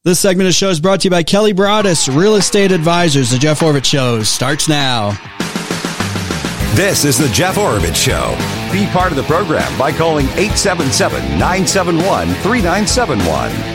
This segment of the show is brought to you by Kelly Broadus, Real Estate Advisors. The Jeff Oravits Show starts now. This is the Jeff Oravits Show. Be part of the program by calling 877-971-3971.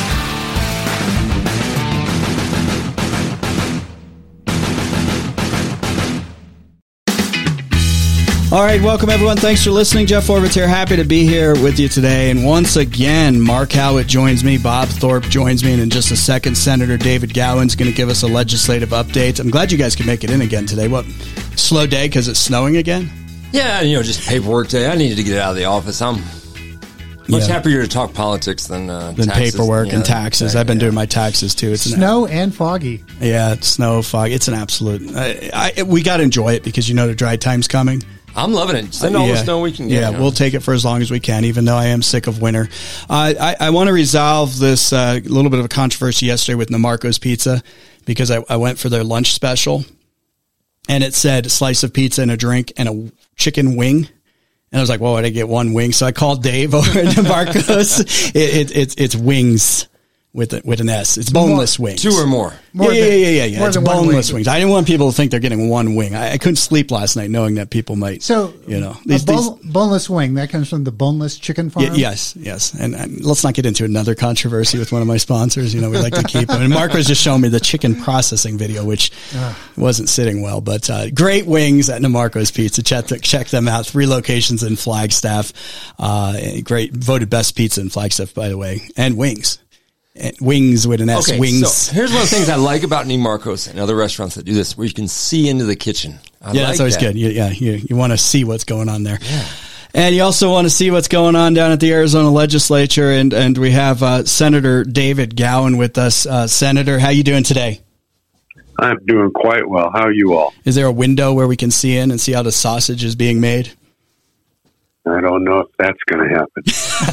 All right, welcome everyone. Thanks for listening. Jeff Oravits here. Happy to be here with you today. And once again, Mark Howitt joins me. Bob Thorpe joins me. And in just a second, Senator David Gowan's going to give us a legislative update. I'm glad you guys could make it in again today. What, slow day because it's snowing again? Yeah, just paperwork day. I needed to get out of the office. I'm much happier to talk politics than taxes. Paperwork and taxes. I've been doing my taxes too. It's snow and foggy. Yeah, it's snow, fog. It's an absolute. We got to enjoy it because the dry time's coming. I'm loving it. Send all the snow we can get. Yeah, we'll take it for as long as we can, even though I am sick of winter. I want to resolve this little bit of a controversy yesterday with Namarco's Pizza because I went for their lunch special, and it said a slice of pizza and a drink and a chicken wing. And I was like, well, I get one wing. So I called Dave over at Namarco's. It's wings. With an S. It's boneless wings. Two or more. Yeah. It's boneless wings. I didn't want people to think they're getting one wing. I couldn't sleep last night knowing that people might, boneless wing, that comes from the boneless chicken farm? Yes. And let's not get into another controversy with one of my sponsors. We like to keep them. And Mark was just showing me the chicken processing video, which wasn't sitting well. But great wings at Namarco's Pizza. Check them out. 3 locations in Flagstaff. Great. Voted best pizza in Flagstaff, by the way. And wings. Wings with an S. Wings. So here's one of the things I like about Namarco's and other restaurants that do this, where you can see into the kitchen. That's always good. You want to see what's going on there. Yeah. And you also want to see what's going on down at the Arizona legislature. And we have Senator David Gowan with us. Senator, how you doing today? I'm doing quite well. How are you all? Is there a window where we can see in and see how the sausage is being made? I don't know if that's going to happen.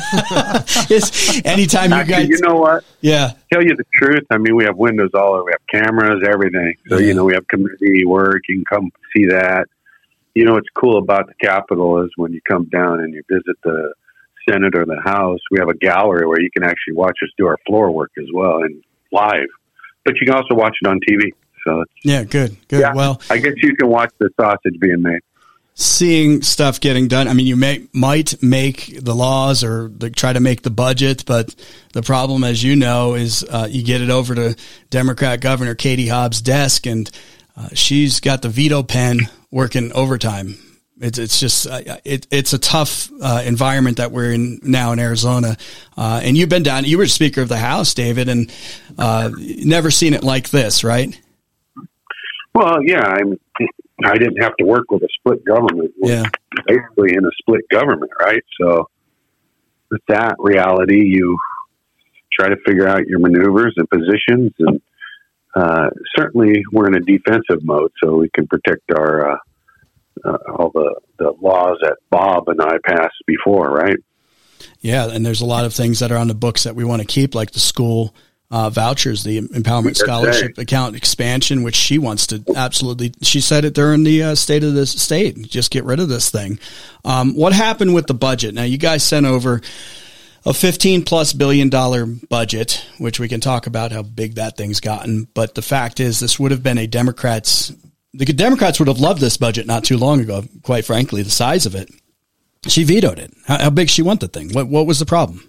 Anytime you guys... You know what? Yeah. Tell you the truth, we have windows all over. We have cameras, everything. So, we have committee work. You can come see that. What's cool about the Capitol is when you come down and you visit the Senate or the House, we have a gallery where you can actually watch us do our floor work as well and live. But you can also watch it on TV. So good. Yeah, well, I guess you can watch the sausage being made. Seeing stuff getting done. You might make the laws or try to make the budget, but the problem, as you know, is you get it over to Democrat Governor Katie Hobbs' desk, and she's got the veto pen working overtime. It's just it's a tough environment that we're in now in Arizona. And you've been down. You were Speaker of the House, David, and never seen it like this, right? Well, yeah, I didn't have to work with a split government. Yeah. Basically in a split government, right? So with that reality, you try to figure out your maneuvers and positions. And certainly we're in a defensive mode, so we can protect our all the laws that Bob and I passed before, right? Yeah, and there's a lot of things that are on the books that we want to keep, like the school vouchers, the Empowerment Scholarship account expansion, which she wants to absolutely, she said it during the State of the State, just get rid of this thing. What happened with the budget? Now, you guys sent over a $15+ billion budget, which we can talk about how big that thing's gotten. But the fact is, this would have been the Democrats would have loved this budget not too long ago, quite frankly, the size of it. She vetoed it. How big she want the thing? What was the problem?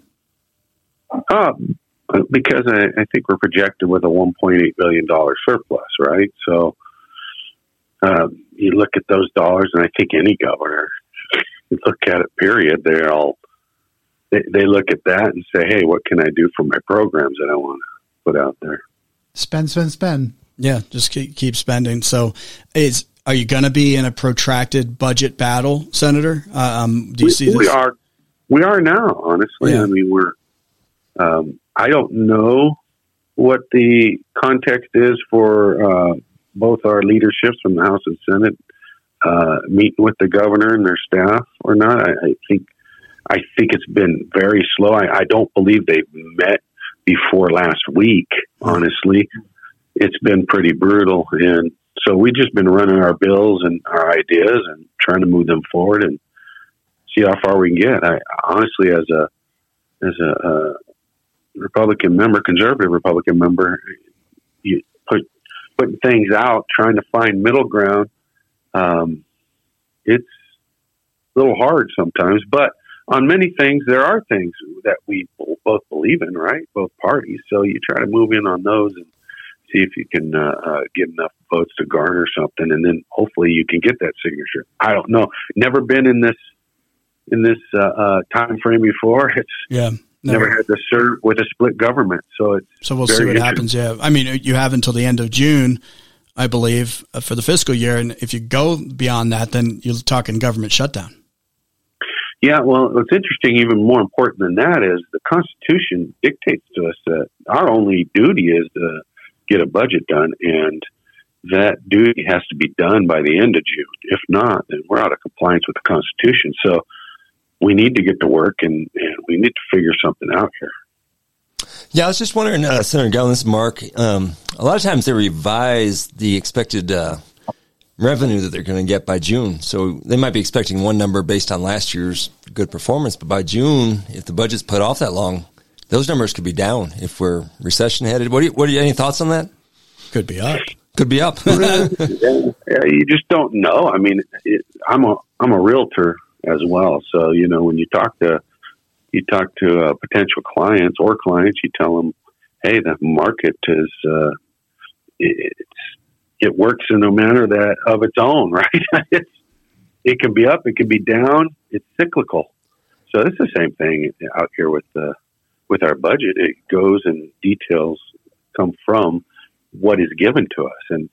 Because I think we're projected with a $1.8 billion surplus, right? So you look at those dollars, and I think any governor, you look at it, period, they look at that and say, hey, what can I do for my programs that I want to put out there? Spend. Yeah, just keep spending. So are you going to be in a protracted budget battle, Senator? Do you see this? We are now, honestly. Yeah. We're I don't know what the context is for both our leaderships from the House and Senate meeting with the governor and their staff or not. I think it's been very slow. I don't believe they've met before last week, honestly. It's been pretty brutal. And so we've just been running our bills and our ideas and trying to move them forward and see how far we can get. I honestly, as a Republican member, conservative Republican member, you putting things out, trying to find middle ground. It's a little hard sometimes, but on many things, there are things that we both believe in, right? Both parties. So you try to move in on those and see if you can get enough votes to garner something, and then hopefully you can get that signature. I don't know. Never been in this time frame before. It's never had to serve with a split government, so we'll see what happens. Yeah, I mean, you have until the end of June, I believe, for the fiscal year, and if you go beyond that, then you're talking government shutdown. Yeah, well, what's interesting, even more important than that, is the Constitution dictates to us that our only duty is to get a budget done, and that duty has to be done by the end of June. If not, then we're out of compliance with the Constitution. So we need to get to work, and we need to figure something out here. Yeah, I was just wondering, Senator Galvin, this is Mark. A lot of times they revise the expected revenue that they're going to get by June. So they might be expecting one number based on last year's good performance, but by June, if the budget's put off that long, those numbers could be down if we're recession headed. What do you any thoughts on that? Could be up. Could be up. Yeah, you just don't know. I mean, I'm a realtor as well, so when you talk to potential clients, you tell them, hey, the market is it works in a manner that of its own, right? It can be up, it can be down. It's cyclical. So it's the same thing out here with our budget. It goes and details come from what is given to us. And,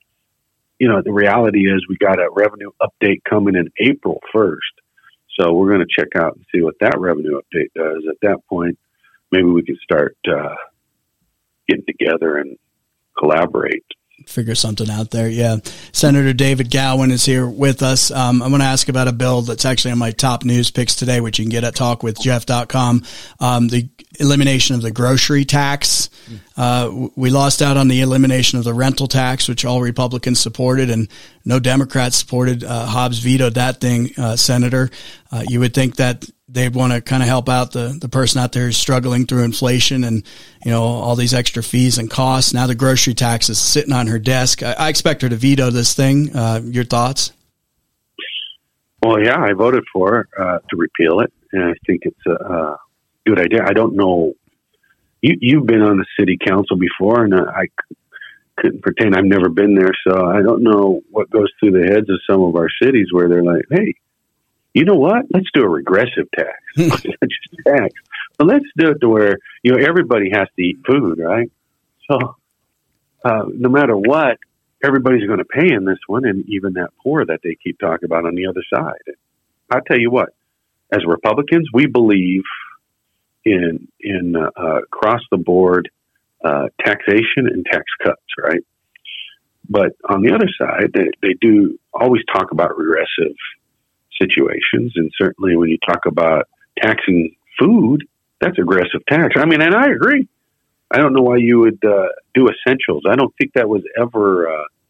the reality is we got a revenue update coming in April 1st. So we're going to check out and see what that revenue update does. At that point, maybe we can start getting together and collaborate. Figure something out there. Yeah. Senator David Galvin is here with us. I'm going to ask about a bill that's actually on my top news picks today, which you can get at talkwithjeff.com. The elimination of the grocery tax. We lost out on the elimination of the rental tax, which all Republicans supported, and no Democrats supported. Hobbs vetoed that thing, Senator. You would think that they want to kind of help out the person out there who's struggling through inflation and, all these extra fees and costs. Now the grocery tax is sitting on her desk. I expect her to veto this thing. Your thoughts? Well, yeah, I voted for to repeal it, and I think it's a good idea. I don't know. You've been on the city council before, and I couldn't pretend I've never been there, so I don't know what goes through the heads of some of our cities where they're like, hey, you know what? Let's do a regressive tax. Not just tax. But let's do it to where, everybody has to eat food, right? So no matter what, everybody's going to pay in this one, and even that poor that they keep talking about on the other side. I'll tell you what, as Republicans, we believe in across the board taxation and tax cuts, right? But on the other side, they do always talk about regressive situations, and certainly when you talk about taxing food, that's aggressive tax. I mean, and I agree. I don't know why you would do essentials. I don't think that was ever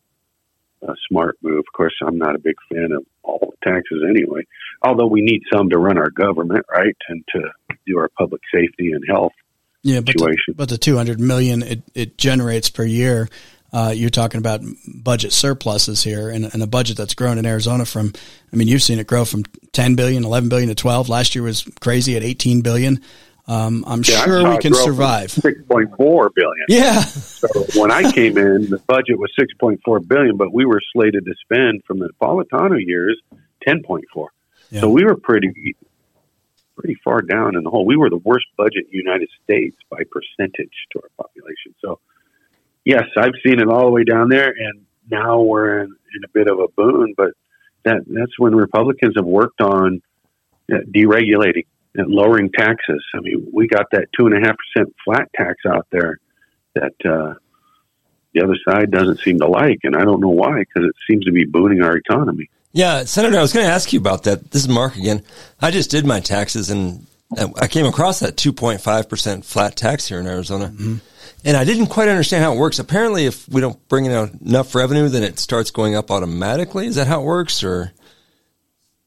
a smart move. Of course, I'm not a big fan of all the taxes anyway, although we need some to run our government, right, and to do our public safety and health situation. But the $200 million it generates per year, you're talking about budget surpluses here, and a budget that's grown in Arizona from, you've seen it grow from 10 billion, 11 billion to 12. Last year was crazy at 18 billion. I'm sure we can survive. 6.4 billion. Yeah. So when I came in, the budget was 6.4 billion, but we were slated to spend from the Napolitano years 10.4. Yeah. So we were pretty far down in the hole. We were the worst budget in the United States by percentage to our population. So yes, I've seen it all the way down there, and now we're in a bit of a boon, but that's when Republicans have worked on deregulating and lowering taxes. We got that 2.5% flat tax out there that the other side doesn't seem to like, and I don't know why, because it seems to be booming our economy. Yeah, Senator, I was going to ask you about that. This is Mark again. I just did my taxes, and I came across that 2.5% flat tax here in Arizona. Mm-hmm. And I didn't quite understand how it works. Apparently, if we don't bring in enough revenue, then it starts going up automatically. Is that how it works, or?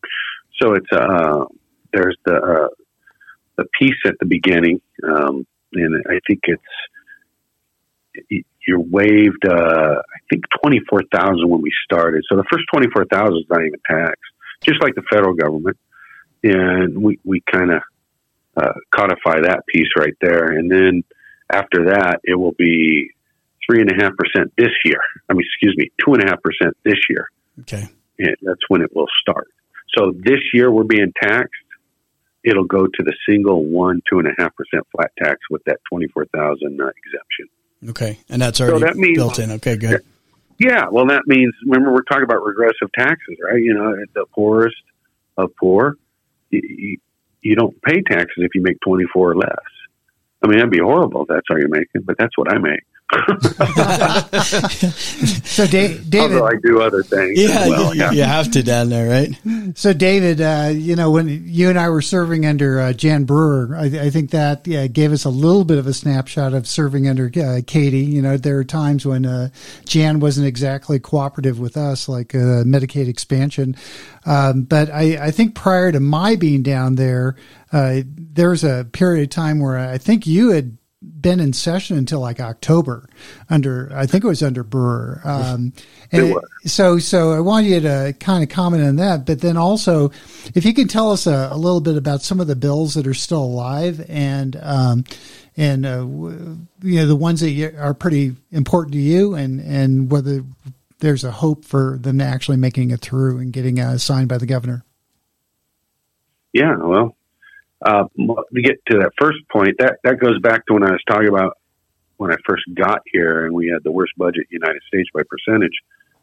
So it's there's the piece at the beginning and I think you're waived. I think 24,000 when we started. So the first 24,000 is not even taxed, just like the federal government. And we kind of codify that piece right there. And then after that, it will be 3.5% this year. 2.5% this year. Okay. And that's when it will start. So this year we're being taxed. It'll go to the single 2.5% flat tax with that 24,000 exemption. Okay. And that's already built in. Okay, good. Yeah. Well, that means, remember, we're talking about regressive taxes, right? The poorest of poor, you don't pay taxes if you make 24 or less. I mean, that'd be horrible if that's all you're making, but that's what I make. So, David, although I do other things. Yeah, well, you have to down there, right? So, David, when you and I were serving under Jan Brewer, I think that gave us a little bit of a snapshot of serving under Katie. There are times when Jan wasn't exactly cooperative with us, like Medicaid expansion. But I think prior to my being down there, there was a period of time where I think you had been in session until like October I think it was under Brewer. So I want you to kind of comment on that, but then also if you can tell us a little bit about some of the bills that are still alive and the ones that are pretty important to you and whether there's a hope for them actually making it through and getting signed by the governor. Yeah, well, to get to that first point, that goes back to when I was talking about when I first got here and we had the worst budget in the United States by percentage.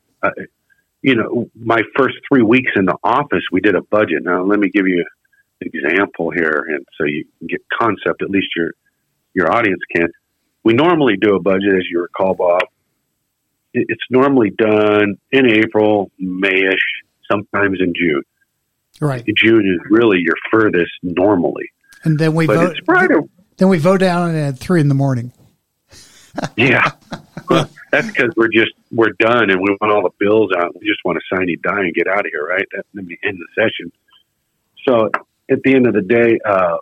My first 3 weeks in the office, we did a budget. Now, let me give you an example here, and so you can get concept, at least your audience can. We normally do a budget, as you recall, Bob. It's normally done in April, May-ish, sometimes in June. Right. June is really your furthest normally. And then we vote. Then we vote down at 3 a.m. Yeah. Well, that's because we're done and we want all the bills out. We just want to sign and die and get out of here, right? That's the end of the session. So at the end of the day,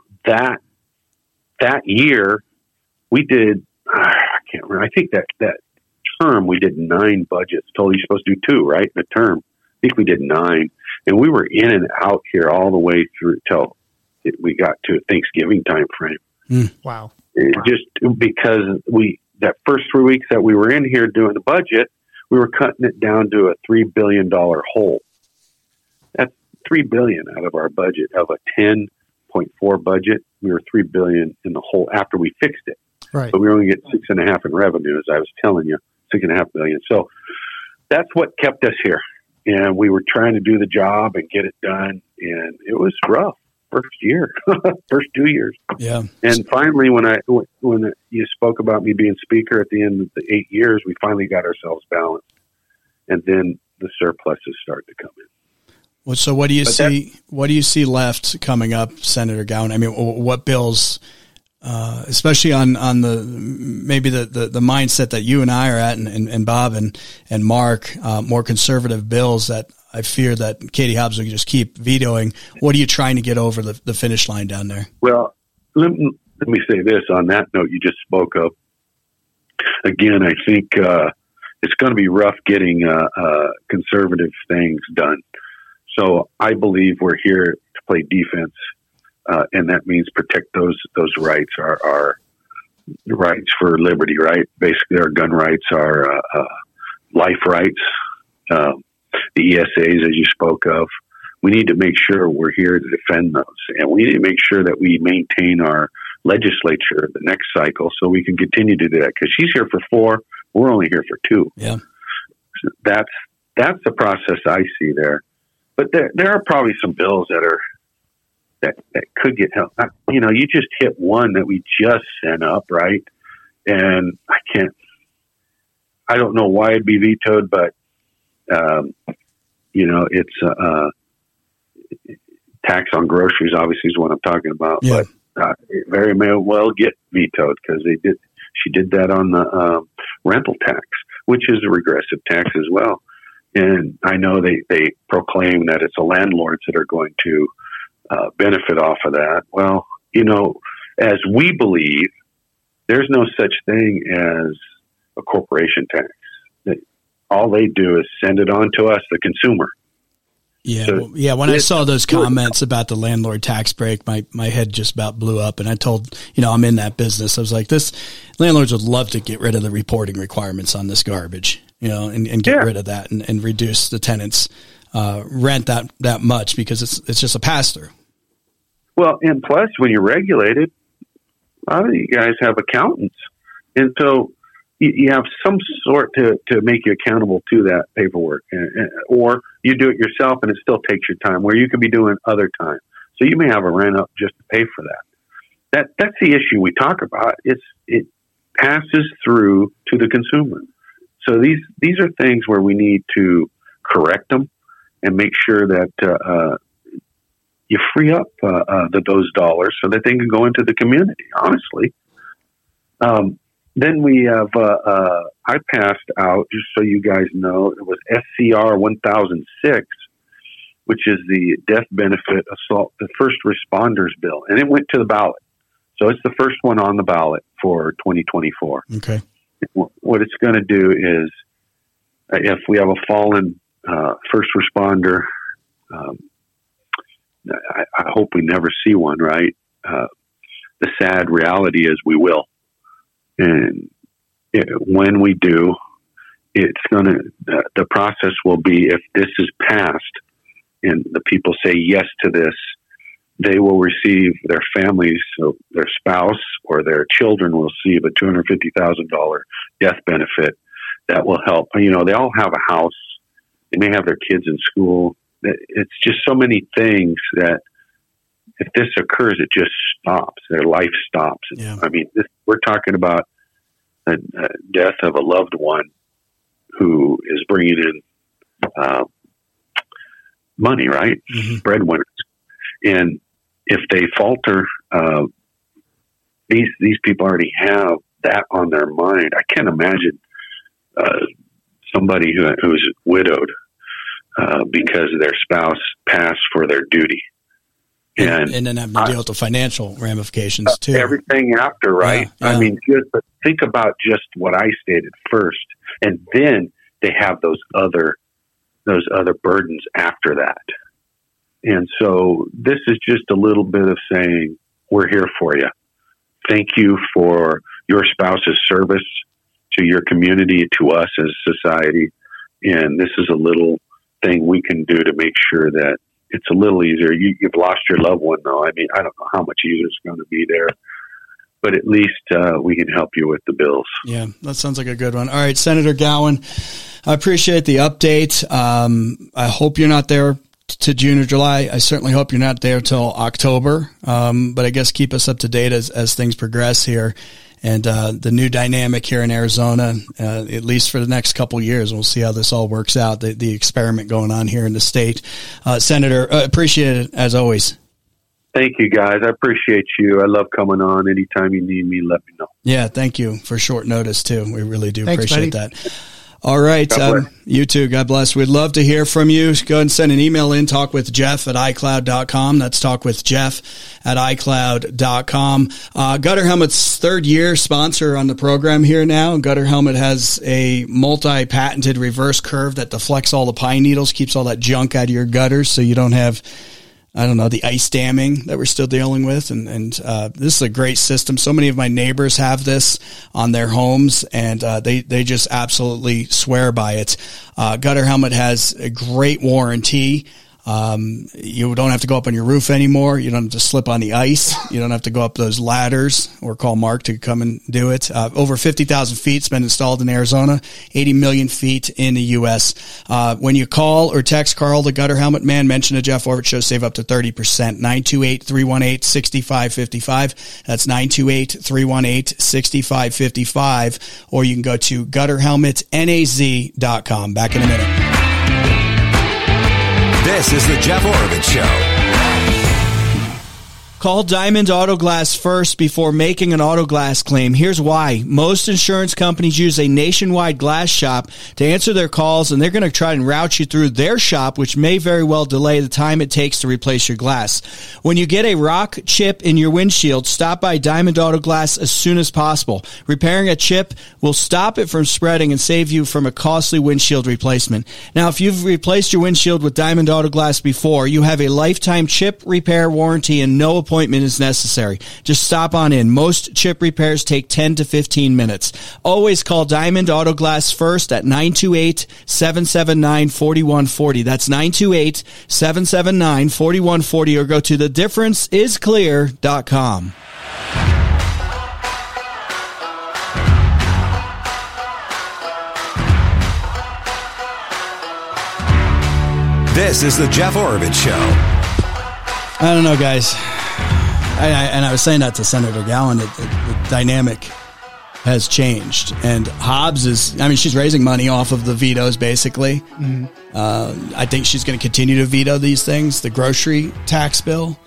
that year we did, I can't remember. I think that term we did 9 budgets. Told you're supposed to do 2, right? In a term. I think we did 9. And we were in and out here all the way through till we got to Thanksgiving time frame. Wow. Just because that first 3 weeks that we were in here doing the budget, we were cutting it down to a $3 billion hole. That's $3 billion out of our budget of a 10.4 budget. We were $3 billion in the hole after we fixed it. Right. But we only get 6.5 in revenue, as I was telling you, $6.5 billion. So that's what kept us here. And we were trying to do the job and get it done. And it was rough first year, first 2 years. Yeah. And finally, when you spoke about me being speaker at the end of the 8 years, we finally got ourselves balanced. And then the surpluses started to come in. Well, so what do you see? What do you see left coming up, Senator Gowan? I mean, what bills, especially on the maybe the mindset that you and I are at, and Bob and Mark, more conservative bills that I fear that Katie Hobbs will just keep vetoing. What are you trying to get over the finish line down there? Well, let me say this on that note you just spoke of. Again, I think it's going to be rough getting conservative things done. So I believe we're here to play defense, and that means protect those rights, our rights for liberty, right? Basically, our gun rights, our life rights, the ESAs, as you spoke of. We need to make sure we're here to defend those, and we need to make sure that we maintain our legislature the next cycle so we can continue to do that. Because she's here for 4, we're only here for 2. Yeah, so that's the process I see there. But there are probably some bills that could get help. You just hit one that we just sent up, right? And I don't know why it'd be vetoed, but it's tax on groceries. Obviously, is what I'm talking about. Yeah. But it very may well get vetoed because she did that on the rental tax, which is a regressive tax as well. And I know they proclaim that it's the landlords that are going to benefit off of that. Well, as we believe, there's no such thing as a corporation tax. All they do is send it on to us, the consumer. Yeah, so when I saw those comments about the landlord tax break, my head just about blew up. And I told, I'm in that business. I was like, landlords would love to get rid of the reporting requirements on this garbage, and get rid of that and reduce the tenants' rent that much, because it's just a pass through. Well, and plus when you're regulated, a lot of you guys have accountants. And so you have some sort to make you accountable to that paperwork, or you do it yourself and it still takes your time, where you could be doing other time. So you may have a rent up just to pay for that. That's the issue we talk about. It passes through to the consumer. So these are things where we need to correct them and make sure that you free up those dollars so that they can go into the community, honestly. Then we have, I passed out, just so you guys know, it was SCR 1006, which is the death benefit assault, the first responders bill. And it went to the ballot. So it's the first one on the ballot for 2024. Okay. What it's going to do is, if we have a fallen first responder, I hope we never see one, right? The sad reality is we will. And when we do, it's the process will be, if this is passed and the people say yes to this, they will receive, their families, so their spouse or their children will receive a $250,000 death benefit that will help. They all have a house. They may have their kids in school. It's just so many things that if this occurs, it just stops. Their life stops. Yeah. I mean, we're talking about a death of a loved one who is bringing in money, right? Mm-hmm. Breadwinners. And if they falter, these people already have that on their mind. I can't imagine somebody who's widowed because their spouse passed for their duty. And then having to deal with the financial ramifications too. Everything after, right? Yeah. I mean, but think about just what I stated first, and then they have those other burdens after that. And so this is just a little bit of saying, we're here for you. Thank you for your spouse's service to your community, to us as a society. And this is a little thing we can do to make sure that it's a little easier. You've lost your loved one, though. I mean, I don't know how much easier it's going to be there, but at least we can help you with the bills. Yeah, that sounds like a good one. All right, Senator Gowan, I appreciate the update. I hope you're not there to June or July. I certainly hope you're not there till October, but I guess keep us up to date as things progress here. And the new dynamic here in Arizona, at least for the next couple of years, we'll see how this all works out, the experiment going on here in the state. Senator, appreciate it, as always. Thank you, guys. I appreciate you. I love coming on. Anytime you need me, let me know. Yeah, thank you for short notice, too. We really do appreciate buddy. that. All right. You too. God bless. We'd love to hear from you. Go ahead and send an email in, talkwithjeff@icloud.com. That's talkwithjeff@icloud.com. Gutter Helmet's third year sponsor on the program here now. Gutter Helmet has a multi-patented reverse curve that deflects all the pine needles, keeps all that junk out of your gutters so you don't have, the ice damming that we're still dealing with. And this is a great system. So many of my neighbors have this on their homes, and they just absolutely swear by it. Gutter Helmet has a great warranty. You don't have to go up on your roof anymore. You don't have to slip on the ice. You don't have to go up those ladders or call Mark to come and do it. Over 50,000 feet has been installed in Arizona, 80 million feet in the U.S. When you call or text Carl, the Gutter Helmet Man, mention the Jeff Orbit Show, save up to 30%. 928-318-6555. That's 928-318-6555. Or you can go to gutterhelmetnaz.com. Back in a minute. This is the Jeff Orbit Show. Call Diamond Auto Glass first before making an auto glass claim. Here's why. Most insurance companies use a nationwide glass shop to answer their calls, and they're going to try and route you through their shop, which may very well delay the time it takes to replace your glass. When you get a rock chip in your windshield, stop by Diamond Auto Glass as soon as possible. Repairing a chip will stop it from spreading and save you from a costly windshield replacement. Now, if you've replaced your windshield with Diamond Auto Glass before, you have a lifetime chip repair warranty and no appointment is necessary. Just stop on in. Most chip repairs take 10 to 15 minutes. Always call Diamond Auto Glass first at 928-779-4140. That's 928-779-4140, or go to thedifferenceisclear.com. This is the Jeff Oravits Show. I don't know, guys. I was saying that to Senator Gowan, that the dynamic has changed. And Hobbs she's raising money off of the vetoes, basically. Mm-hmm. I think she's going to continue to veto these things. The grocery tax bill,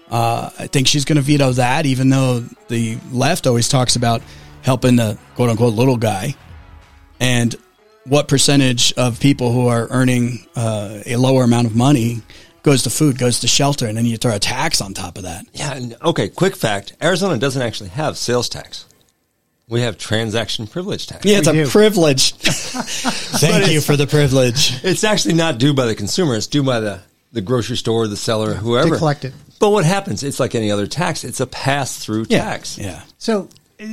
I think she's going to veto that, even though the left always talks about helping the quote-unquote little guy. And what percentage of people who are earning a lower amount of money goes to food, goes to shelter, and then you throw a tax on top of that. Yeah, okay, quick fact. Arizona doesn't actually have sales tax. We have transaction privilege tax. Yeah, it's a privilege. Thank you for the privilege. It's actually not due by the consumer. It's due by the grocery store, the seller, whoever. To collect it. But what happens? It's like any other tax. It's a pass-through tax. Yeah. So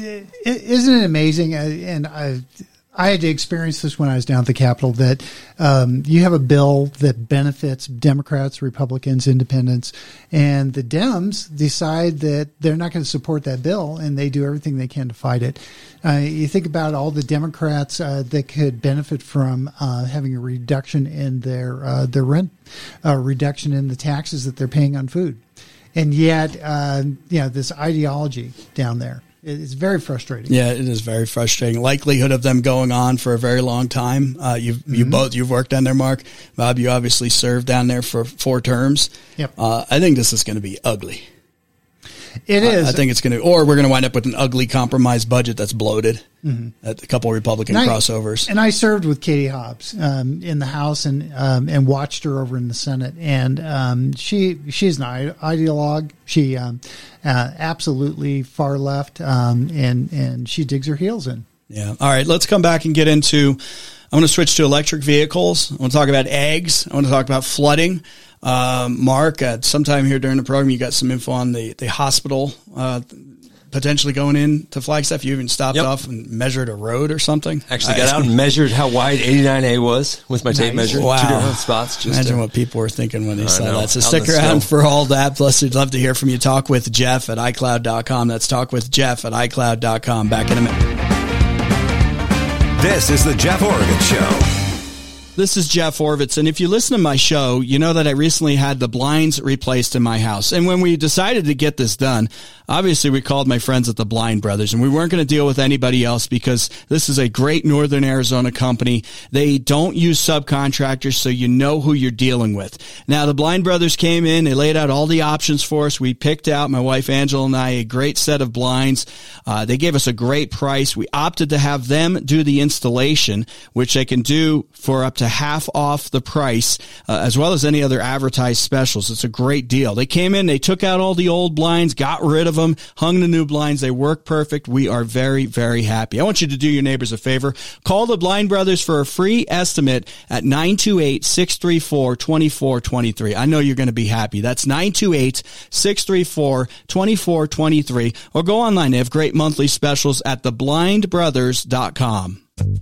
isn't it amazing? And I had to experience this when I was down at the Capitol, that you have a bill that benefits Democrats, Republicans, Independents, and the Dems decide that they're not going to support that bill, and they do everything they can to fight it. You think about all the Democrats that could benefit from having a reduction in their rent, reduction in the taxes that they're paying on food, and yet this ideology down there. It's very frustrating. Yeah, it is very frustrating. Likelihood of them going on for a very long time. You've worked down there, Mark. Bob, you obviously served down there for 4 terms. Yep. I think this is going to be ugly. It is. I think it's going to, or we're going to wind up with an ugly compromise budget that's bloated. Mm-hmm. A couple of Republican crossovers. And I served with Katie Hobbs in the House and watched her over in the Senate. And she's an ideologue. She absolutely far left, and she digs her heels in. Yeah. All right. Let's come back and get into. I want to switch to electric vehicles. I want to talk about eggs. I want to talk about flooding. Mark, sometime here during the program, you got some info on the hospital potentially going into Flagstaff. You even stopped off and measured a road or something. Actually got out and measured how wide 89A was with my tape measure. Wow. 2 different spots. Imagine what people were thinking when they saw that. So stick around for all that. Plus, we'd love to hear from you. Talk with Jeff at iCloud.com. That's Talk with Jeff at iCloud.com. Back in a minute. This is the Jeff Oravits Show. This is Jeff Oravits, and if you listen to my show, you know that I recently had the blinds replaced in my house. And when we decided to get this done, obviously we called my friends at the Blind Brothers, and we weren't going to deal with anybody else because this is a great Northern Arizona company. They don't use subcontractors, so you know who you're dealing with. Now, the Blind Brothers came in, they laid out all the options for us. We picked out, my wife Angela and I, a great set of blinds. They gave us a great price. We opted to have them do the installation, which they can do for up to half off the price, as well as any other advertised specials. It's a great deal. They came in, they took out all the old blinds, got rid of them, hung the new blinds. They work perfect. We are very, very happy. I want you to do your neighbors a favor. Call the Blind Brothers for a free estimate at 928-634-2423. I know you're going to be happy. That's 928-634-2423. Or go online. They have great monthly specials at theblindbrothers.com.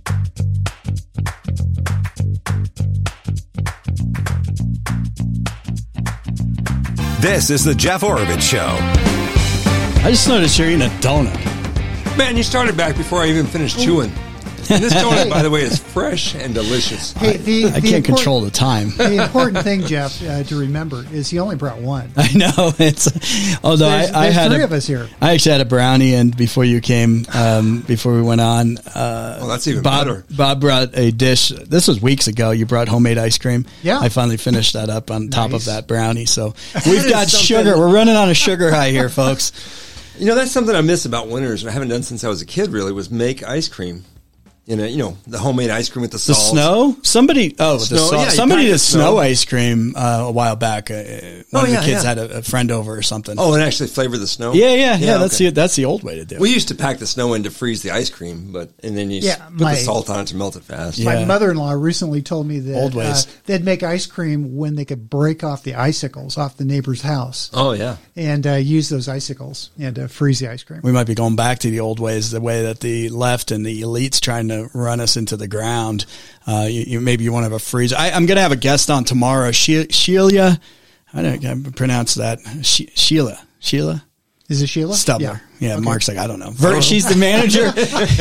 This is the Jeff Oravits Show. I just noticed you're eating a donut. Man, you started back before I even finished chewing. And this donut, by the way, is fresh and delicious. Hey, I can't control the time. The important thing, Jeff, to remember is he only brought one. I know although I had three of us here. I actually had a brownie, and before you came, before we went on, well, that's even better. Bob brought a dish. This was weeks ago. You brought homemade ice cream. Yeah, I finally finished that up on top of that brownie. So we've got sugar. We're running on a sugar high here, folks. You know, that's something I miss about winters, and I haven't done since I was a kid. Really, was make ice cream. The homemade ice cream with the salt. The snow? Somebody did snow ice cream a while back. One of the kids had a friend over or something. Oh, and actually flavor the snow? Yeah. That's the old way to do it. We used to pack the snow in to freeze the ice cream, and then you put the salt on it to melt it fast. Yeah. My mother-in-law recently told me that old ways. They'd make ice cream when they could break off the icicles off the neighbor's house. Oh, yeah. And use those icicles and freeze the ice cream. We might be going back to the old ways, the way that the left and the elites trying to run us into the ground. Maybe you want to have a freezer. I'm going to have a guest on tomorrow. Sheila, I don't pronounce that. Sheila. Is it Sheila? Stubler. Yeah. Okay. Mark's like, I don't know. She's the manager.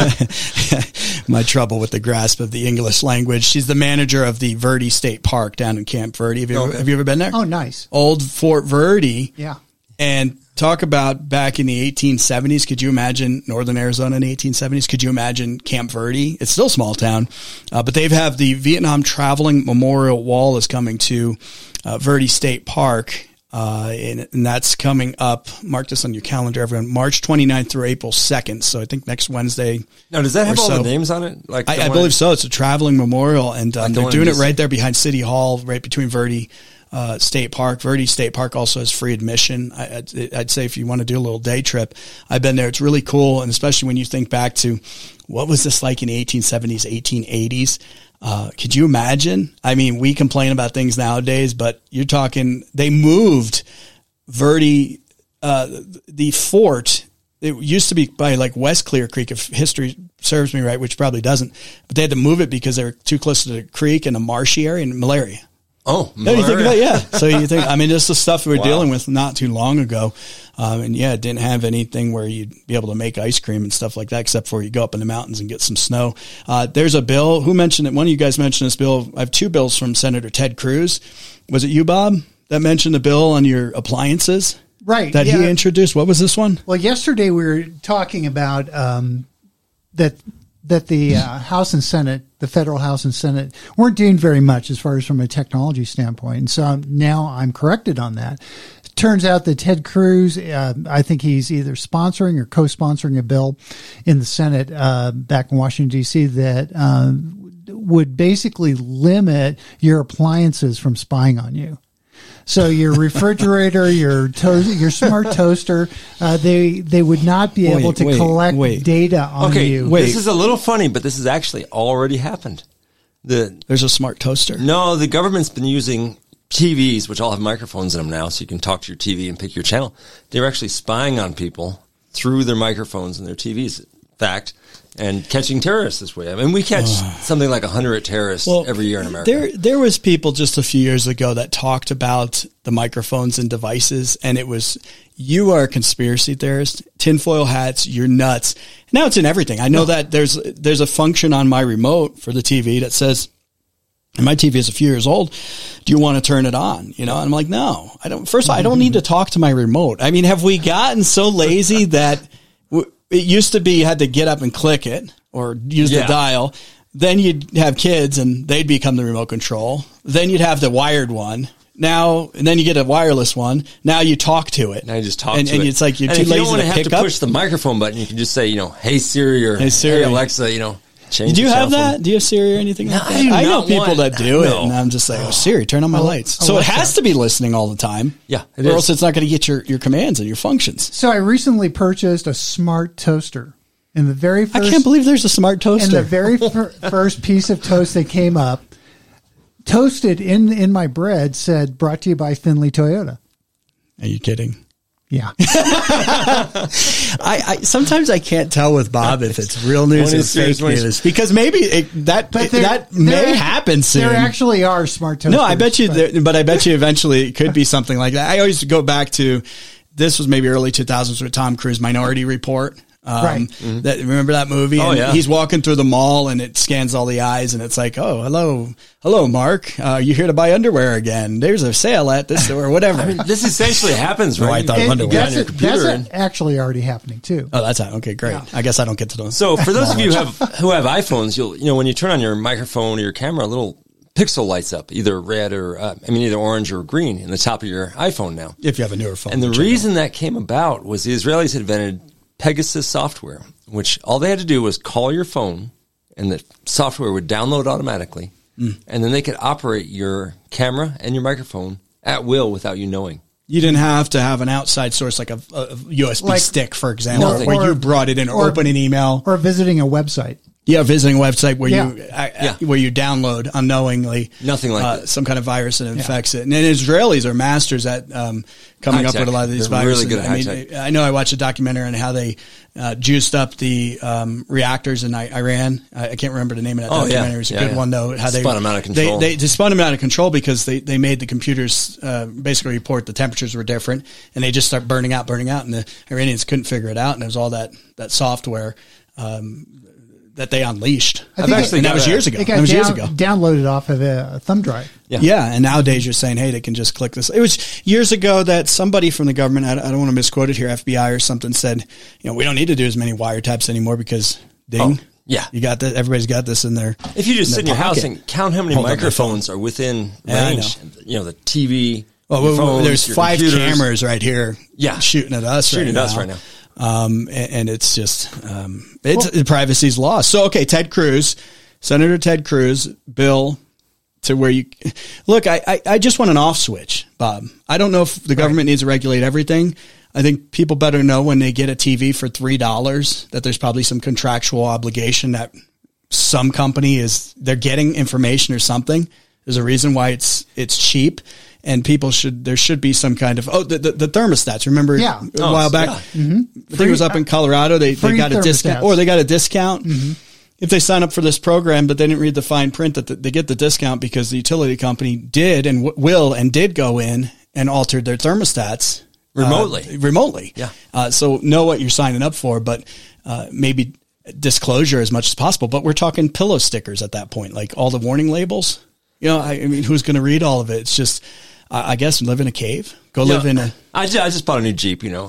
My trouble with the grasp of the English language. She's the manager of the Verde State Park down in Camp Verde. Have you ever been there? Oh, nice. Old Fort Verde. Yeah. And talk about back in the 1870s. Could you imagine Northern Arizona in the 1870s? Could you imagine Camp Verde? It's still a small town, but they have the Vietnam Traveling Memorial Wall is coming to Verde State Park. And that's coming up. Mark this on your calendar, everyone. March 29th through April 2nd. So I think next Wednesday. Now, does that have all the names on it? Like I believe so. It's a traveling memorial, and they're doing it right there behind City Hall, right between Verde State Park. Verde State Park also has free admission. I'd say if you want to do a little day trip, I've been there. It's really cool, and especially when you think back to what was this like in the 1870s, 1880s. Could you imagine? I mean, we complain about things nowadays, but you're talking, they moved Verde, the fort. It used to be by like West Clear Creek, if history serves me right, which probably doesn't, but they had to move it because they were too close to the creek and a marshy area and malaria. Oh, no, you think about it? Yeah. So you think, I mean, this is stuff we were dealing with not too long ago. And it didn't have anything where you'd be able to make ice cream and stuff like that, except for you go up in the mountains and get some snow. There's a bill. Who mentioned it? One of you guys mentioned this bill. I have two bills from Senator Ted Cruz. Was it you, Bob, that mentioned the bill on your appliances? Right. That he introduced? What was this one? Well, yesterday we were talking about that the House and Senate, the federal House and Senate, weren't doing very much as far as from a technology standpoint. And so now I'm corrected on that. It turns out that Ted Cruz, I think he's either sponsoring or co-sponsoring a bill in the Senate back in Washington, D.C. that would basically limit your appliances from spying on you. So your refrigerator, your smart toaster, they would not be able to collect data on you. This is a little funny, but this has actually already happened. There's a smart toaster? No, the government's been using TVs, which all have microphones in them now, so you can talk to your TV and pick your channel. They're actually spying on people through their microphones and their TVs, in fact, and catching terrorists this way. I mean, we catch something like 100 terrorists every year in America. There was people just a few years ago that talked about the microphones and devices, and it was, you are a conspiracy theorist, tinfoil hats, you're nuts. Now it's in everything. I know that there's a function on my remote for the TV that says, and my TV is a few years old, do you want to turn it on? And I'm like, no, I don't. First of all, I don't need to talk to my remote. I mean, have we gotten so lazy that it used to be you had to get up and click it or use the dial. Then you'd have kids and they'd become the remote control. Then you'd have the wired one. And then you get a wireless one. Now you talk to it. Now you just talk to it. And it's like you're too lazy to pick up. You don't want to have to push the microphone button. You can just say, hey Siri or hey Alexa, change. Do you have that? Do you have Siri or anything like that? I know people that do it, and I'm just like, Siri, turn on my lights. So it has to be listening all the time. Yeah, or else it's not going to get your commands and your functions. So I recently purchased a smart toaster. In the very first, I can't believe there's a smart toaster. In the very first piece of toast that came up, toasted in my bread said, brought to you by Findlay Toyota. Are you kidding? Yeah. I sometimes I can't tell with Bob if it's real news or fake news, because maybe that may happen soon. There actually are smart toasters. No, I bet you, but I bet you eventually it could be something like that. I always go back to, this was maybe early 2000s with Tom Cruise Minority Report. Right. Remember that movie? Oh, And yeah. he's walking through the mall and it scans all the eyes and it's like, oh, hello, Mark. You here to buy underwear again? There's a sale at this or whatever. This essentially happens, right? Oh, I thought You underwear. get on your computer That's actually already happening too. Oh, that's okay. Great. Yeah. I guess I don't get to know. So for those of you who have iPhones, when you turn on your microphone or your camera, a little pixel lights up, either red or either orange or green in the top of your iPhone now. If you have a newer phone. And the which I don't. reason that came about was the Israelis had invented Pegasus software, which all they had to do was call your phone and the software would download automatically. And then they could operate your camera and your microphone at will without you knowing. You didn't have to have an outside source like a USB stick, for example, Nothing. where you brought it in or open an email. Or visiting a website. Yeah, visiting a website where Yeah. where you download unknowingly Nothing like that. some kind of virus that infects it. And then Israelis are masters at coming up High-tech. with a lot of these They're viruses. really good at I mean, high-tech. I know I watched a documentary on how they juiced up the reactors in Iran. I can't remember the name of that Oh, yeah. documentary. It was a Yeah, good yeah. one though. How they Spun 'em out of control. They spun them out of control because they made the computers basically report the temperatures were different, and they just start burning out, and the Iranians couldn't figure it out, and it was all that software. That they unleashed. I think And that was years ago. It That got was years ago. downloaded off of a thumb drive. Yeah. And nowadays you're saying, hey, they can just click this. It was years ago that somebody from the government, I don't want to misquote it here, FBI or something said, we don't need to do as many wiretaps anymore because ding. Oh, yeah. You got this. Everybody's got this in there. If you just sit in your house pocket. and count how many Hold up their microphones are within Yeah, I range, the TV, Well, your phones, there's your 5 computers. cameras right here. Yeah. Shooting at us right now. And it's just, privacy's lost. So, okay, Senator Ted Cruz, bill to where you look, I just want an off switch, Bob. I don't know if the government needs to regulate everything. I think people better know when they get a TV for $3 that there's probably some contractual obligation that some company they're getting information or something. There's a reason why it's cheap. And there should be some kind of, the thermostats. Remember a while back? Yeah. I think it was up in Colorado. They got a discount, or they got a discount if they sign up for this program, but they didn't read the fine print that they get the discount because the utility company did and did go in and altered their thermostats remotely. Yeah. So know what you're signing up for, but maybe disclosure as much as possible. But we're talking pillow stickers at that point, like all the warning labels. I mean, who's going to read all of it? It's just, I guess, live in a cave. Go live in a. I just bought a new Jeep, and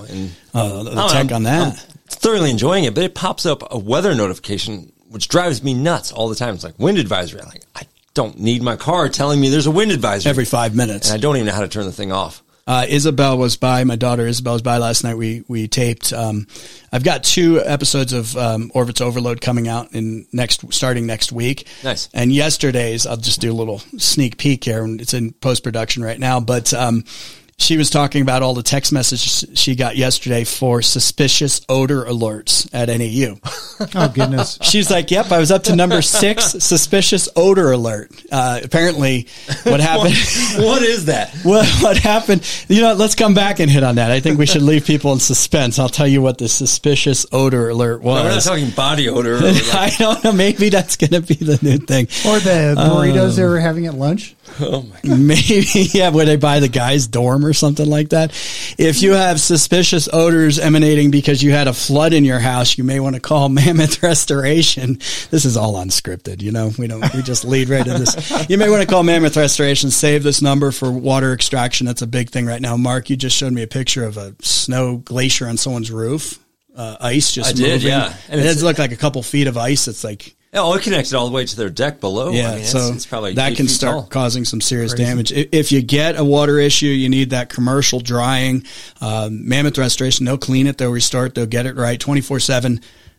the tech on that. I'm thoroughly enjoying it, but it pops up a weather notification, which drives me nuts all the time. It's like wind advisory. I'm like, I don't need my car telling me there's a wind advisory every 5 minutes, and I don't even know how to turn the thing off. Isabel was by. My daughter Isabel was by last night. We taped. I've got 2 episodes of Orbit's Overload coming out starting next week. Nice. And yesterday's, I'll just do a little sneak peek here, and it's in post production right now. But she was talking about all the text messages she got yesterday for suspicious odor alerts at NAU. Oh, goodness. She's like, yep, I was up to number 6, suspicious odor alert. Apparently what happened. What is that? What happened? Let's come back and hit on that. I think we should leave people in suspense. I'll tell you what the suspicious odor alert was. No, we're not talking body odor. I don't know. Maybe that's going to be the new thing. Or the burritos they were having at lunch. Oh my God. Maybe, yeah, where they buy the guy's dorm or something like that. If you have suspicious odors emanating because you had a flood in your house, you may want to call Mammoth Restoration. This is all unscripted, we just lead right into this. You may want to call Mammoth Restoration, save this number for water extraction. That's a big thing right now. Mark, you just showed me a picture of a snow glacier on someone's roof. Ice just moving. Yeah. And it looked like a couple feet of ice. It's like, it connected all the way to their deck below. Yeah, it's probably that 8 can feet start tall. causing some serious damage. If you get a water issue, you need that commercial drying. Mammoth Restoration, they'll clean it, they'll restore it, they'll get it right. 24/7,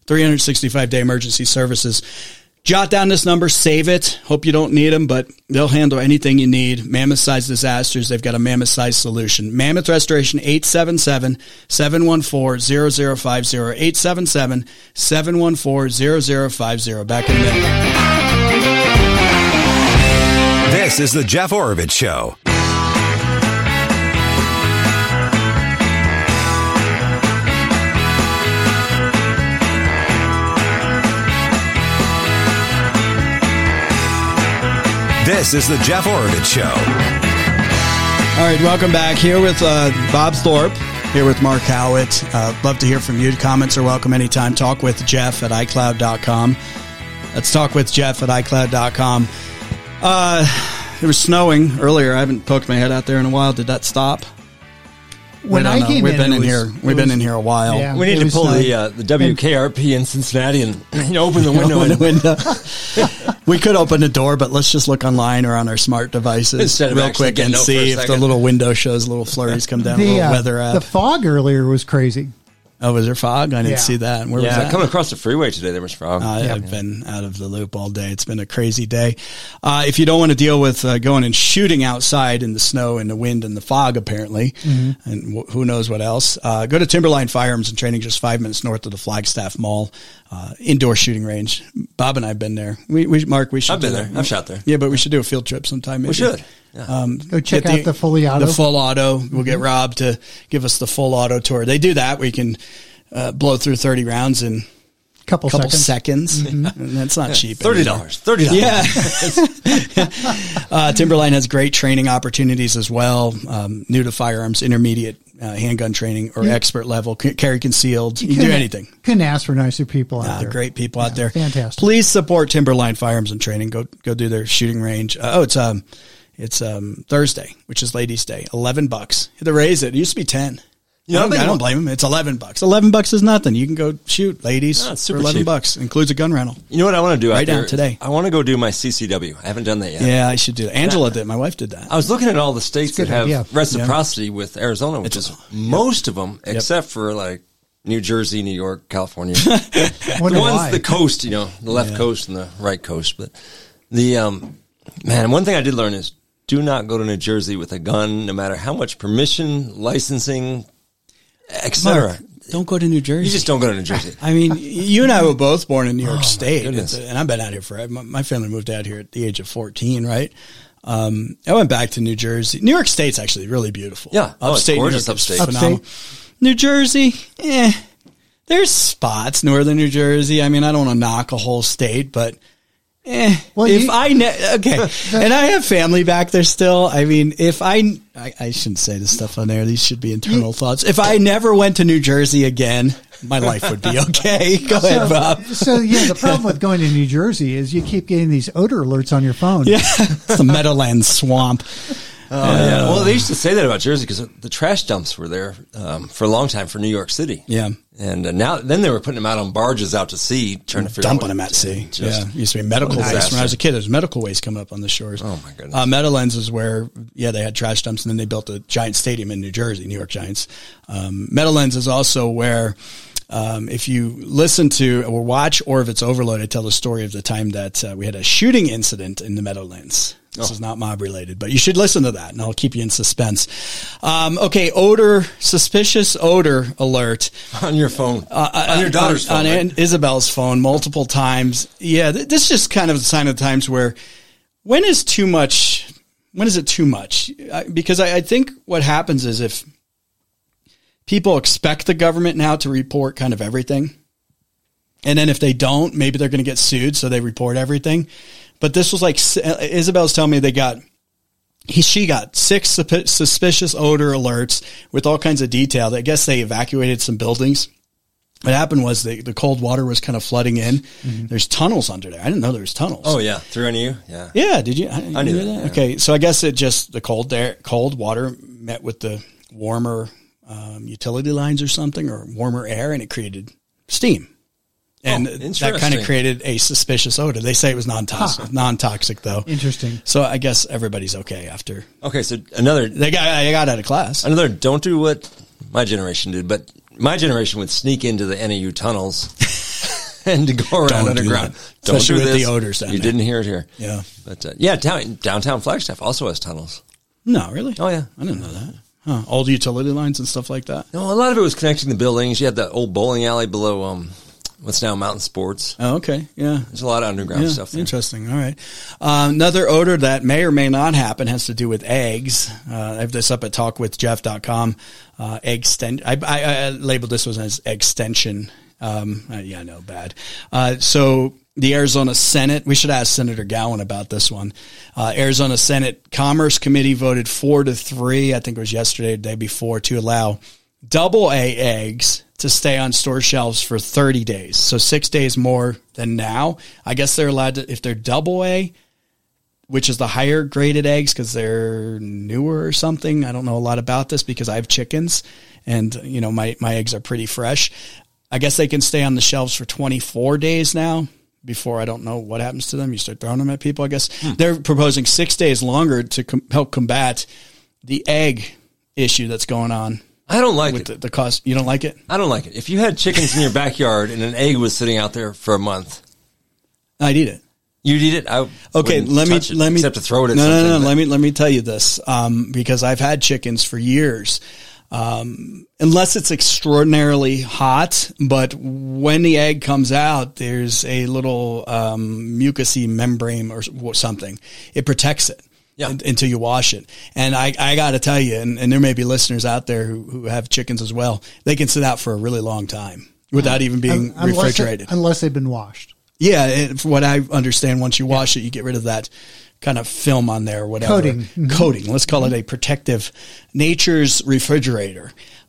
365-day emergency services. Jot down this number, save it. Hope you don't need them, but they'll handle anything you need. Mammoth-sized disasters, they've got a mammoth-sized solution. Mammoth Restoration, 877-714-0050, 877-714-0050. Back in a minute. This is the Jeff Oravits Show. This is the Jeff Oravits Show. All right, welcome back here with Bob Thorpe, here with Mark Howitt. Love to hear from you. Comments are welcome anytime. Talk with Jeff at iCloud.com. Let's talk with Jeff at iCloud.com. It was snowing earlier. I haven't poked my head out there in a while. Did that stop? When I came We've in, been in here a while. Yeah. We need to pull the WKRP in Cincinnati and open the window. We could open the door, but let's just look online or on our smart devices Instead of real actually quick getting and out see for a if the second. little window shows little flurries come down, little weather app. The fog earlier was crazy. Oh, was there fog? I didn't Yeah. see that. Where was Yeah, that? coming across the freeway today, there was fog. I've been out of the loop all day. It's been a crazy day. If you don't want to deal with going and shooting outside in the snow and the wind and the fog, apparently, and who knows what else, go to Timberline Firearms and Training, just 5 minutes north of the Flagstaff Mall, indoor shooting range. Bob and I have been there. Mark, we should. I've been do there. that. I've shot there. Yeah, but we should do a field trip sometime. Maybe. We should. Yeah. Go check Get out the fully auto. The full auto. We'll get Rob to give us the full auto tour. They do that. We can blow through 30 rounds in couple seconds. And that's not cheap. $30. Yeah. Timberline has great training opportunities as well. New to firearms, intermediate handgun training or expert level, carry concealed. You can do anything. Couldn't ask for nicer people out there. Great people out there. Fantastic. Please support Timberline Firearms and Training. Go do their shooting range. It's Thursday, which is Ladies' Day. $11. They raise it. It used to be 10. I don't blame them. It's $11. $11 is nothing. You can go shoot, ladies, it's for super $11. Includes a gun rental. You know what I want to do Right out there? now, today. I want to go do my CCW. I haven't done that yet. Yeah, I should do that. Angela did. My wife did that. I was looking at all the states that have idea. reciprocity with Arizona, which is most of them, except for like New Jersey, New York, California. The Wonder ones, why. the coast, the left coast and the right coast. But the, man, one thing I did learn is do not go to New Jersey with a gun, no matter how much permission, licensing, etc. Mark, don't go to New Jersey. You just don't go to New Jersey. I mean, you and I were both born in New York State, goodness. and I've been out here forever. My family moved out here at the age of 14, right? I went back to New Jersey. New York State's actually really beautiful. Yeah. Oh, it's gorgeous New York is upstate. phenomenal. New Jersey, there's spots, northern New Jersey. I mean, I don't want to knock a whole state, but Well, if and I have family back there still. I mean, if I shouldn't say this stuff on there. These should be internal thoughts. If I never went to New Jersey again, my life would be okay. Go ahead, Bob. So, the problem with going to New Jersey is you keep getting these odor alerts on your phone. Yeah, it's the Meadowlands swamp. Yeah. Well, they used to say that about Jersey because the trash dumps were there for a long time for New York City. Yeah. And then they were putting them out on barges out to sea, trying to figure Dumping out them at sea. Just Used to be medical waste. disaster. When I was a kid, there was medical waste coming up on the shores. Oh, my goodness. Meadowlands is where, they had trash dumps, and then they built a giant stadium in New Jersey, New York Giants. Meadowlands is also where, if you listen to or watch Orvitz Overload, I tell the story of the time that we had a shooting incident in the Meadowlands. This is not mob related, but you should listen to that, and I'll keep you in suspense. Suspicious odor alert. on your phone, on your daughter's phone. On right? Isabel's phone multiple times. Yeah, this is just kind of a sign of the times where when is it too much? Because I think what happens is if people expect the government now to report kind of everything, and then if they don't, maybe they're going to get sued, so they report everything. But this was like, Isabel's telling me she got 6 suspicious odor alerts with all kinds of detail. I guess they evacuated some buildings. What happened was the cold water was kind of flooding in. Mm-hmm. There's tunnels under there. I didn't know there was tunnels. Oh, yeah. Through NEU? Yeah. Yeah, did you? I knew that. Yeah. Okay, so I guess the cold water met with the warmer utility lines or something, or warmer air, and it created steam. And that kind of created a suspicious odor. They say it was non-toxic though. Interesting. So I guess everybody's okay after. Okay, so I got out of class. Don't do what my generation did, but my generation would sneak into the NEU tunnels and to go around underground. Don't Especially do with this. the odors down You there. didn't hear it here. Yeah. But downtown Flagstaff also has tunnels. No, really? Oh, yeah. I didn't know that. Huh. Old utility lines and stuff like that? No, a lot of it was connecting the buildings. You had that old bowling alley below what's now Mountain Sports. Oh, okay. Yeah. There's a lot of underground stuff there. Interesting. All right. Another odor that may or may not happen has to do with eggs. I have this up at talkwithjeff.com. I labeled this one as extension. No, bad. So the Arizona Senate, we should ask Senator Gowan about this one. Arizona Senate Commerce Committee voted 4-3, I think it was yesterday, the day before, to allow double A eggs to stay on store shelves for 30 days. So 6 days more than now. I guess they're allowed to, if they're double A, which is the higher graded eggs because they're newer or something. I don't know a lot about this because I have chickens and, you know, my eggs are pretty fresh. I guess they can stay on the shelves for 24 days now before I don't know what happens to them. You start throwing them at people, I guess. They're proposing 6 days longer to help combat the egg issue that's going on. I don't like with it. The cost. You don't like it? I don't like it. If you had chickens in your backyard and an egg was sitting out there for a month, I'd eat it. You'd eat it? Okay, let me except to throw it at something. No. Let me tell you this, because I've had chickens for years. Unless it's extraordinarily hot, but when the egg comes out, there's a little mucousy membrane or something. It protects it. Yeah. Until you wash it. And I got to tell you, and there may be listeners out there who have chickens as well, they can sit out for a really long time without even being refrigerated. Unless they've been washed. Yeah, from what I understand, once you wash it, you get rid of that kind of film on there or whatever. Coating. Mm-hmm. Coating. Let's call it a protective nature's refrigerator.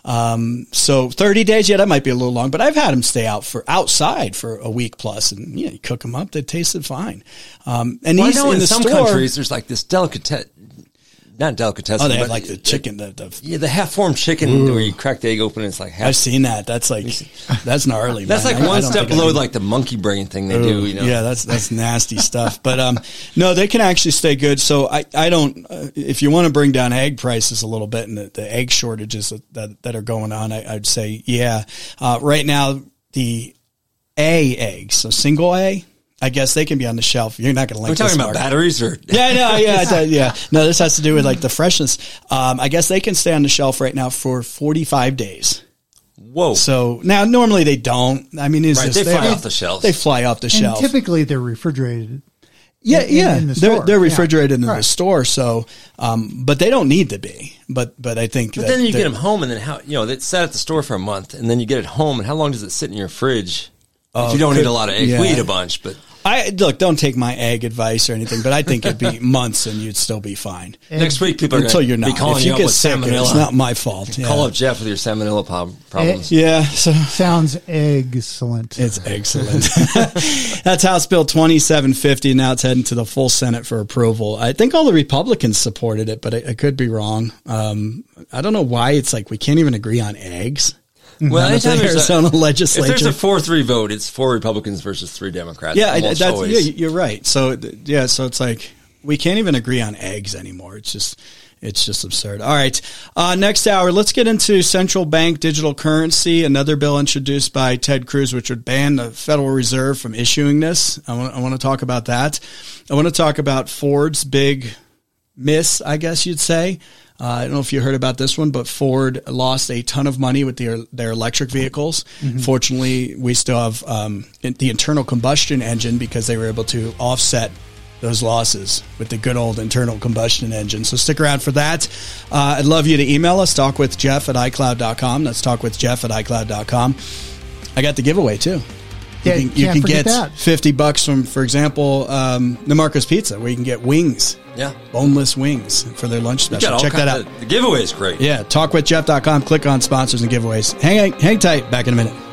So 30 days, yeah, that might be a little long, but I've had them stay outside for a week plus, and you cook them up, they tasted fine. And I know in some countries there's like this not delicatessen. Oh, they have like the chicken. The half-formed chicken where you crack the egg open and it's like half. I've seen that. That's gnarly. That's man. like one step below like the monkey brain thing they do. You know? Yeah, that's nasty stuff. But no, they can actually stay good. So I don't. If you want to bring down egg prices a little bit and the egg shortages that are going on, I'd say yeah. Right now the A eggs, so single A. I guess they can be on the shelf. You're not going to like this. We're talking about batteries or? Yeah. No, this has to do with like the freshness. I guess they can stay on the shelf right now for 45 days. Whoa. So now normally they don't. I mean, they fly off the shelf. They fly off the shelf. Typically they're refrigerated. In the store. They're refrigerated in the store. So, but they don't need to be. But I think. But then you get them home, and then they sat at the store for a month, and then you get it home, and how long does it sit in your fridge? If you don't eat a lot of eggs, we eat a bunch, but don't take my egg advice or anything, but I think it'd be months and you'd still be fine. Next week, people are until you're not. Be calling if you up get with sick, salmonella. It's not my fault. Yeah. Call up Jeff with your salmonella problems. Sounds excellent. It's excellent. That's House Bill 2750. Now it's heading to the full Senate for approval. I think all the Republicans supported it, but I could be wrong. I don't know why it's like we can't even agree on eggs. Well, anytime there's Arizona legislature, if there's a 4-3 vote, it's 4 Republicans versus 3 Democrats. Yeah, you're right. So it's like we can't even agree on eggs anymore. It's just absurd. All right, next hour, let's get into central bank digital currency. Another bill introduced by Ted Cruz, which would ban the Federal Reserve from issuing this. I want to talk about that. I want to talk about Ford's big miss, I guess you'd say. I don't know if you heard about this one, but Ford lost a ton of money with their electric vehicles. Mm-hmm. Fortunately, we still have the internal combustion engine because they were able to offset those losses with the good old internal combustion engine. So stick around for that. I'd love you to email us, talkwithjeff@icloud.com. That's talkwithjeff@icloud.com. I got the giveaway, too. You can get that. $50 from, for example, Namarco's Pizza, where you can get wings. Yeah. Boneless wings for their lunch special. Check that out. The giveaway is great. Yeah. Talkwithjeff.com. Click on sponsors and giveaways. Hang tight. Back in a minute.